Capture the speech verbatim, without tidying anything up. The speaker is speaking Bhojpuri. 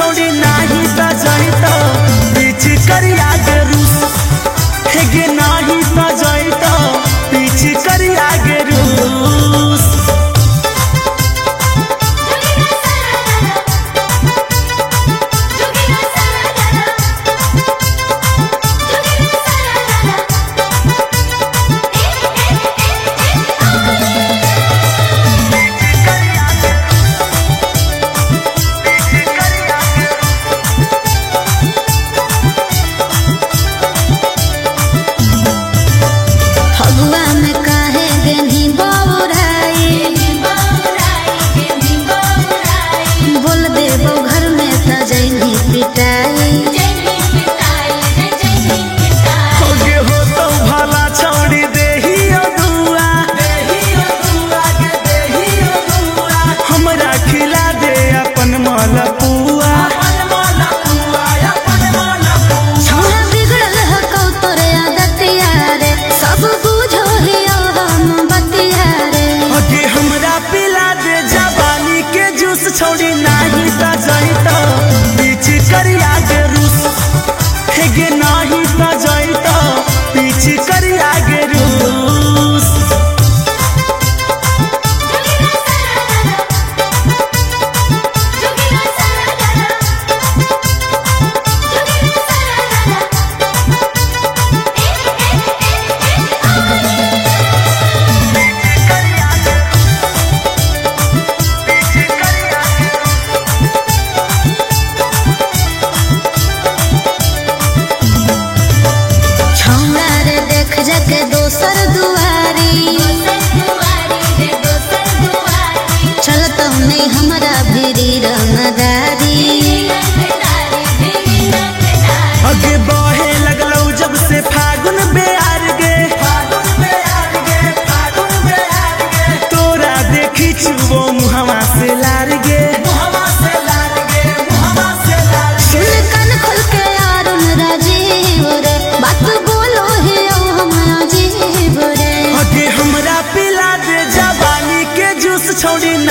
छोड़ी नाही सजैत बीच करिया के रूस हेगे नाही सजैत बीच करिया के रूस छोड़ी नाही सजैत बीच करिया के रूस हेगे नाही सजैत बीच करिया के रूस दोसर दुआरी चलत नहीं हमारा भिरी रंगदारी अगे बहे लगलौ जब से फागुन बेयार गे तोरा देखी चुबो मुहवा से लार गे सुन कान खोल के यारुन राजीव रे बात बोलो हे हमरा पिला दे जवानी के जूस छोड़ी